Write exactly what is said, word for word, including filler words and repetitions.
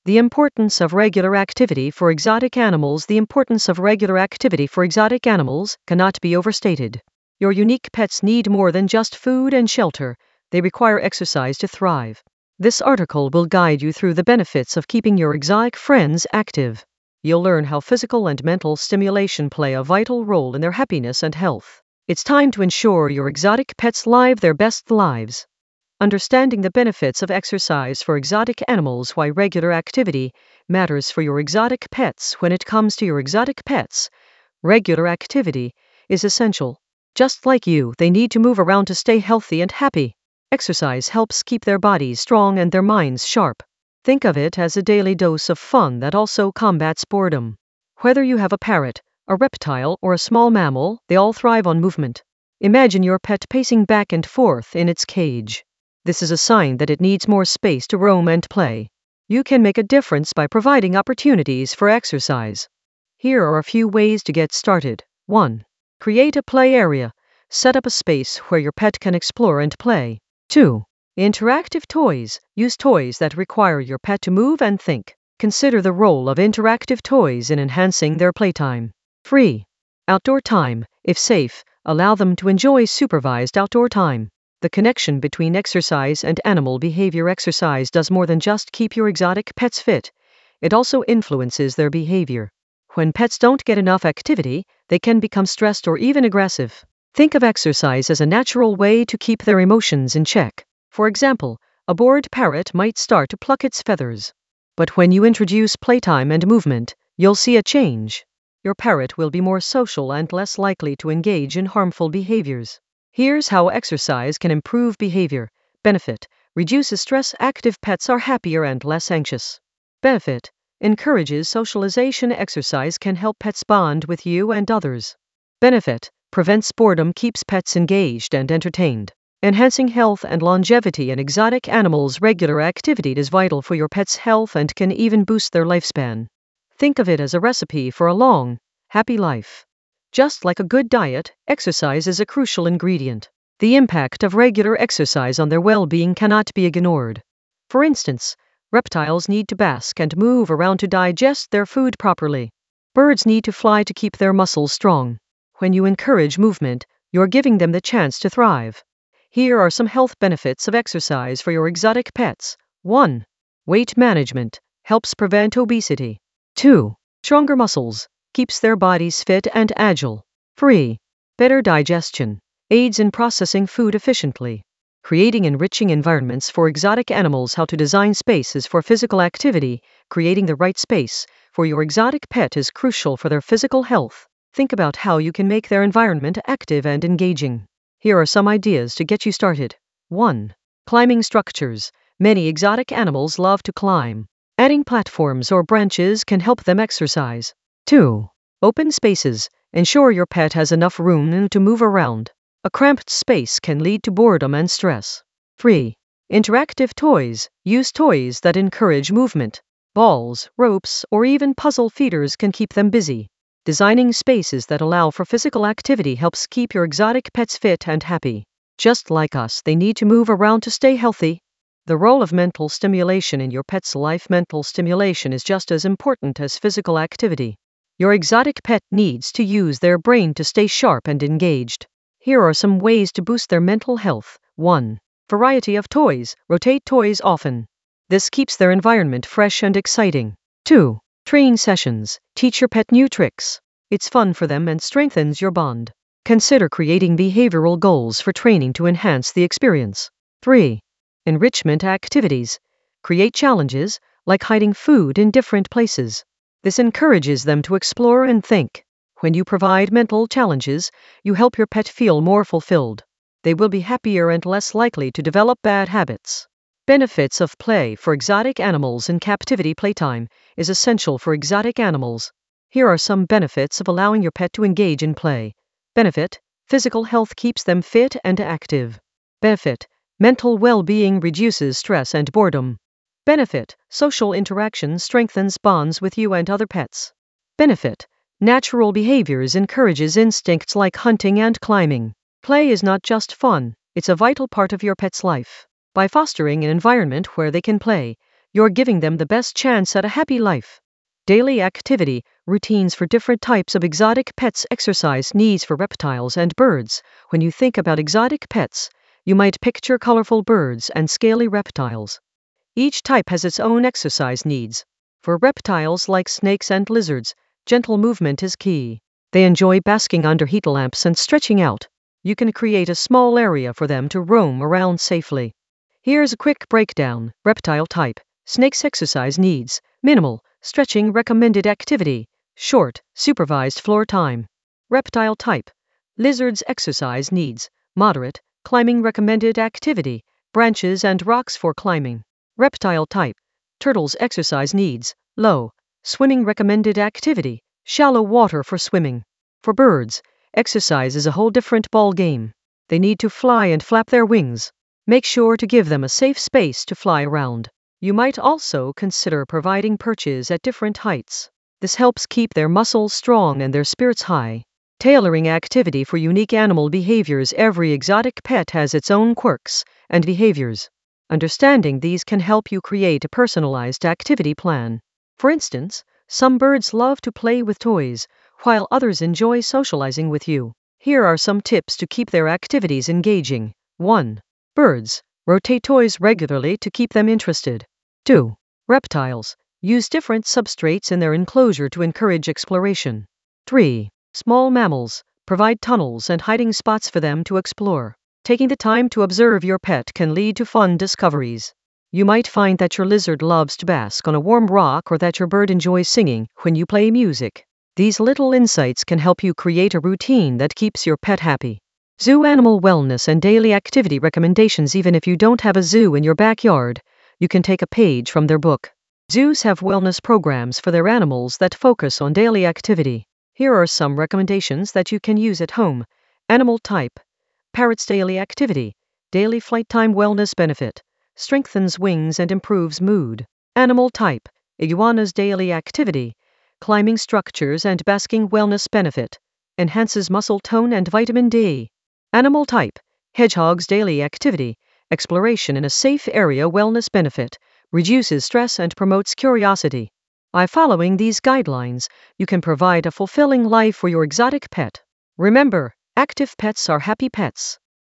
The importance of regular activity for exotic animals. The importance of regular activity for exotic animals cannot be overstated. Your unique pets need more than just food and shelter. They require exercise to thrive. This article will guide you through the benefits of keeping your exotic friends active. You'll learn how physical and mental stimulation play a vital role in their happiness and health. It's time to ensure your exotic pets live their best lives. Understanding the benefits of exercise for exotic animals. Why regular activity matters for your exotic pets. When it comes to your exotic pets, regular activity is essential. Just like you, they need to move around to stay healthy and happy. Exercise helps keep their bodies strong and their minds sharp. Think of it as a daily dose of fun that also combats boredom. Whether you have a parrot, a reptile, or a small mammal, they all thrive on movement. Imagine your pet pacing back and forth in its cage. This is a sign that it needs more space to roam and play. You can make a difference by providing opportunities for exercise. Here are a few ways to get started. one. Create a play area. Set up a space where your pet can explore and play. two. Interactive toys. Use toys that require your pet to move and think. Consider the role of interactive toys in enhancing their playtime. three. Outdoor time. If safe, allow them to enjoy supervised outdoor time. The connection between exercise and animal behavior. Exercise does more than just keep your exotic pets fit. It also influences their behavior. When pets don't get enough activity, they can become stressed or even aggressive. Think of exercise as a natural way to keep their emotions in check. For example, a bored parrot might start to pluck its feathers. But when you introduce playtime and movement, you'll see a change. Your parrot will be more social and less likely to engage in harmful behaviors. Here's how exercise can improve behavior. Benefit: reduces stress. Active pets are happier and less anxious. Benefit: encourages socialization. Exercise can help pets bond with you and others. Benefit: prevents boredom. Keeps pets engaged and entertained. Enhancing health and longevity in exotic animals. Regular activity is vital for your pet's health and can even boost their lifespan. Think of it as a recipe for a long, happy life. Just like a good diet, exercise is a crucial ingredient. The impact of regular exercise on their well-being cannot be ignored. For instance, reptiles need to bask and move around to digest their food properly. Birds need to fly to keep their muscles strong. When you encourage movement, you're giving them the chance to thrive. Here are some health benefits of exercise for your exotic pets. one. Weight management. Helps prevent obesity. two. Stronger muscles. Keeps their bodies fit and agile. three. Better digestion. Aids in processing food efficiently. Creating enriching environments for exotic animals. How to design spaces for physical activity. Creating the right space for your exotic pet is crucial for their physical health. Think about how you can make their environment active and engaging. Here are some ideas to get you started. one. Climbing structures. Many exotic animals love to climb. Adding platforms or branches can help them exercise. two. Open spaces. Ensure your pet has enough room to move around. A cramped space can lead to boredom and stress. three. Interactive toys. Use toys that encourage movement. Balls, ropes, or even puzzle feeders can keep them busy. Designing spaces that allow for physical activity helps keep your exotic pets fit and happy. Just like us, they need to move around to stay healthy. The role of mental stimulation in your pet's life. Mental stimulation is just as important as physical activity. Your exotic pet needs to use their brain to stay sharp and engaged. Here are some ways to boost their mental health. one. Variety of toys. Rotate toys often. This keeps their environment fresh and exciting. two. Training sessions. Teach your pet new tricks. It's fun for them and strengthens your bond. Consider creating behavioral goals for training to enhance the experience. three. Enrichment activities. Create challenges, like hiding food in different places. This encourages them to explore and think. When you provide mental challenges, you help your pet feel more fulfilled. They will be happier and less likely to develop bad habits. Benefits of play for exotic animals in captivity. Playtime is essential for exotic animals. Here are some benefits of allowing your pet to engage in play. Benefit: physical health keeps them fit and active. Benefit: mental well-being reduces stress and boredom. Benefit: social interaction strengthens bonds with you and other pets. Benefit: natural behaviors encourages instincts like hunting and climbing. Play is not just fun, it's a vital part of your pet's life. By fostering an environment where they can play, You're giving them the best chance at a happy life. Daily activity, routines for different types of exotic pets, exercise needs for reptiles and birds. When you think about exotic pets, you might picture colorful birds and scaly reptiles. Each type has its own exercise needs. For reptiles like snakes and lizards, gentle movement is key. They enjoy basking under heat lamps and stretching out. You can create a small area for them to roam around safely. Here's a quick breakdown. Reptile type. Snakes exercise needs. Minimal. Stretching recommended activity. Short. Supervised floor time. Reptile type. Lizards exercise needs. Moderate. Climbing recommended activity. Branches and rocks for climbing. Reptile type. Turtles exercise needs. Low. Swimming recommended activity. Shallow water for swimming. For birds, exercise is a whole different ball game. They need to fly and flap their wings. Make sure to give them a safe space to fly around. You might also consider providing perches at different heights. This helps keep their muscles strong and their spirits high. Tailoring activity for unique animal behaviors. Every exotic pet has its own quirks and behaviors. Understanding these can help you create a personalized activity plan. For instance, some birds love to play with toys, while others enjoy socializing with you. Here are some tips to keep their activities engaging. one. Birds. Rotate toys regularly to keep them interested. two. Reptiles. Use different substrates in their enclosure to encourage exploration. three. Small mammals. Provide tunnels and hiding spots for them to explore. Taking the time to observe your pet can lead to fun discoveries. You might find that your lizard loves to bask on a warm rock or that your bird enjoys singing when you play music. These little insights can help you create a routine that keeps your pet happy. Zoo animal wellness and daily activity recommendations. Even if you don't have a zoo in your backyard, you can take a page from their book. Zoos have wellness programs for their animals that focus on daily activity. Here are some recommendations that you can use at home. Animal type. Parrot's daily activity. Daily flight time wellness benefit. Strengthens wings and improves mood. Animal type. Iguana's daily activity. Climbing structures and basking wellness benefit. Enhances muscle tone and vitamin D. Animal type. Hedgehog's daily activity. Exploration in a safe area wellness benefit. Reduces stress and promotes curiosity. By following these guidelines, you can provide a fulfilling life for your exotic pet. Remember, active pets are happy pets.